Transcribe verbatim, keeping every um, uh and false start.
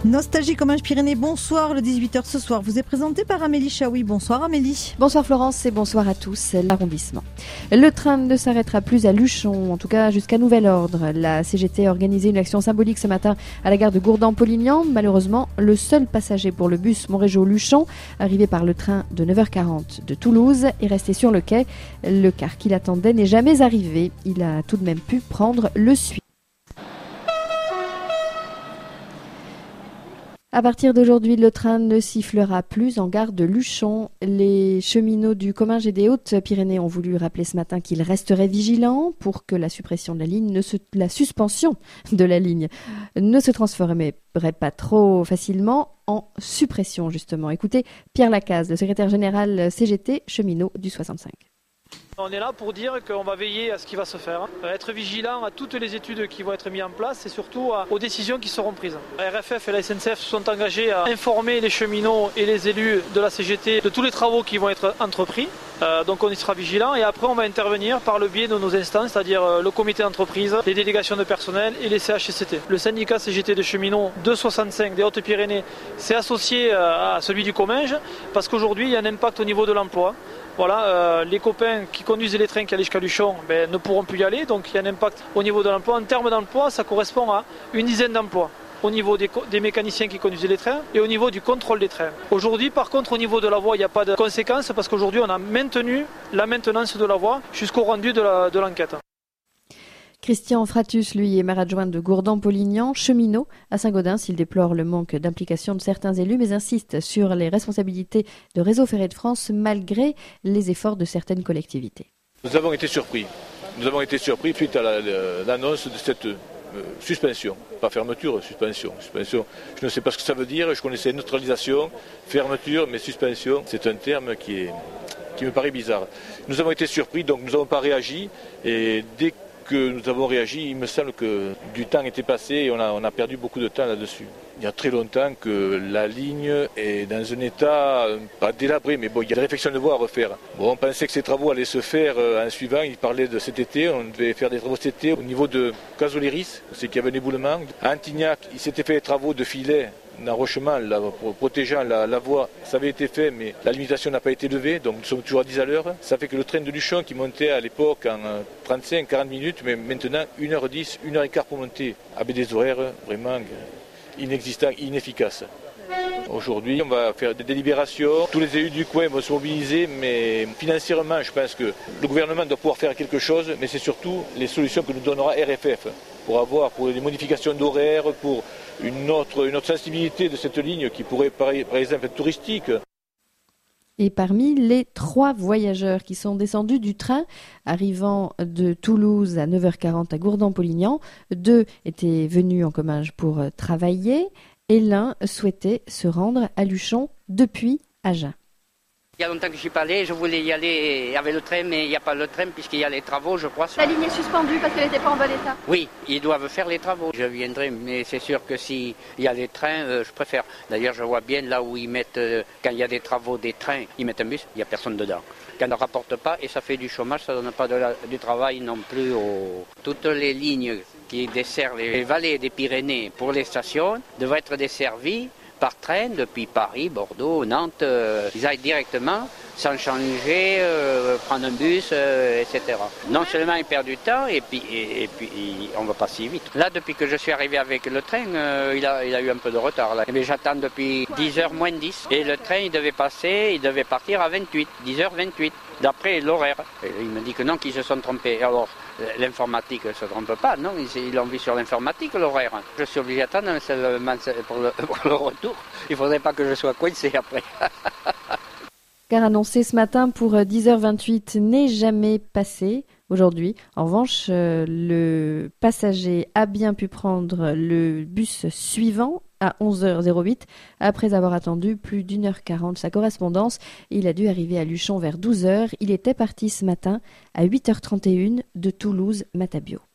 Nostalgie Comminges Pyrénées, bonsoir. Le dix-huit heures ce soir vous est présenté par Amélie Chaoui. Bonsoir Amélie. Bonsoir Florence et bonsoir à tous. L'arrondissement. Le train ne s'arrêtera plus à Luchon, en tout cas jusqu'à nouvel ordre. La C G T a organisé une action symbolique ce matin à la gare de Gourdan-Polignan. Malheureusement, le seul passager pour le bus Montrégeau-Luchon, arrivé par le train de neuf heures quarante de Toulouse, est resté sur le quai. Le car qu'il attendait n'est jamais arrivé. Il a tout de même pu prendre le suivant. À partir d'aujourd'hui, le train ne sifflera plus en gare de Luchon. Les cheminots du Comminges et des Hautes-Pyrénées ont voulu rappeler ce matin qu'ils resteraient vigilants pour que la suppression de la ligne, ne se, la suspension de la ligne ne se transformerait pas trop facilement en suppression, justement. Écoutez Pierre Lacaze, le secrétaire général C G T cheminot du soixante-cinq. On est là pour dire qu'on va veiller à ce qui va se faire, être vigilant à toutes les études qui vont être mises en place et surtout aux décisions qui seront prises. La R F F et la S N C F se sont engagés à informer les cheminots et les élus de la C G T de tous les travaux qui vont être entrepris. Euh, donc on y sera vigilant et après on va intervenir par le biais de nos instances, c'est-à-dire le comité d'entreprise, les délégations de personnel et les C H C T. Le syndicat C G T des cheminots de soixante-cinq des Hautes-Pyrénées s'est associé à celui du Comminges parce qu'aujourd'hui il y a un impact au niveau de l'emploi. Voilà, euh, les copains qui conduisent les trains qui allaient jusqu'à Luchon ben, ne pourront plus y aller, donc il y a un impact au niveau de l'emploi. En termes d'emploi, ça correspond à une dizaine d'emplois au niveau des, des mécaniciens qui conduisent les trains et au niveau du contrôle des trains. Aujourd'hui, par contre, au niveau de la voie, il n'y a pas de conséquences parce qu'aujourd'hui, on a maintenu la maintenance de la voie jusqu'au rendu de, la, de l'enquête. Christian Fratus, lui, est maire adjoint de Gourdan-Polignan, cheminot à Saint-Gaudens. Il déplore le manque d'implication de certains élus, mais insiste sur les responsabilités de Réseau Ferré de France malgré les efforts de certaines collectivités. Nous avons été surpris. Nous avons été surpris suite à la, l'annonce de cette euh, suspension. Pas fermeture, suspension. suspension. Je ne sais pas ce que ça veut dire. Je connaissais neutralisation, fermeture, mais suspension, c'est un terme qui, est, qui me paraît bizarre. Nous avons été surpris, donc nous n'avons pas réagi. Et dès que nous avons réagi, il me semble que du temps était passé et on a, on a perdu beaucoup de temps là-dessus. Il y a très longtemps que la ligne est dans un état, pas délabré, mais bon, il y a des réflexions de voies à refaire. Bon, on pensait que ces travaux allaient se faire en suivant, il parlait de cet été, on devait faire des travaux cet été au niveau de Cazoléris, c'est qu'il y avait un éboulement. À Antignac, il s'était fait des travaux de filets d'enrochement là, pour protégeant la, la voie, ça avait été fait, mais la limitation n'a pas été levée, donc nous sommes toujours à dix à l'heure. Ça fait que le train de Luchon qui montait à l'époque en trente-cinq à quarante minutes, mais maintenant une heure dix, une heure quinze pour monter, avec des horaires vraiment inexistants, inefficaces. Aujourd'hui, on va faire des délibérations. Tous les élus du coin vont se mobiliser, mais financièrement, je pense que le gouvernement doit pouvoir faire quelque chose, mais c'est surtout les solutions que nous donnera R F F pour avoir pour les modifications d'horaires, pour une autre, une autre sensibilité de cette ligne qui pourrait, par, par exemple, être touristique. Et parmi les trois voyageurs qui sont descendus du train arrivant de Toulouse à neuf heures quarante à Gourdan-Polignan, deux étaient venus en Comminges pour travailler et l'un souhaitait se rendre à Luchon depuis Agen. Il y a longtemps que je suis pas allé, je voulais y aller avec le train, mais il n'y a pas le train puisqu'il y a les travaux, je crois. La ligne est suspendue parce qu'elle n'était pas en bon état. Oui, ils doivent faire les travaux. Je viendrai, mais c'est sûr que s'il y a les trains, euh, je préfère. D'ailleurs, je vois bien là où ils mettent, euh, quand il y a des travaux des trains, ils mettent un bus, il n'y a personne dedans. Quand on ne rapporte pas, et ça fait du chômage, ça ne donne pas de la, du travail non plus. Aux... Toutes les lignes qui desservent les vallées des Pyrénées pour les stations devraient être desservies par train depuis Paris, Bordeaux, Nantes, euh, ils aillent directement sans changer, euh, prendre un bus, euh, et cetera. Non seulement ils perdent du temps et puis, et, et puis on ne va pas si vite. Là, depuis que je suis arrivé avec le train, euh, il, a, il a eu un peu de retard. Là. Mais j'attends depuis dix heures moins dix. Et le train, il devait passer, il devait partir à vingt-huit, dix heures vingt-huit, d'après l'horaire. Et il me dit que non, qu'ils se sont trompés. Alors, l'informatique ne se trompe pas, non, ils l'ont vu sur l'informatique, l'horaire. Je suis obligé d'attendre seulement pour le, pour le retour. Il ne faudrait pas que je sois coincé après. Car annoncé ce matin pour dix heures vingt-huit n'est jamais passé aujourd'hui. En revanche, le passager a bien pu prendre le bus suivant à onze heures huit après avoir attendu plus d'une heure quarante sa correspondance. Il a dû arriver à Luchon vers douze heures. Il était parti ce matin à huit heures trente et une de Toulouse-Matabio.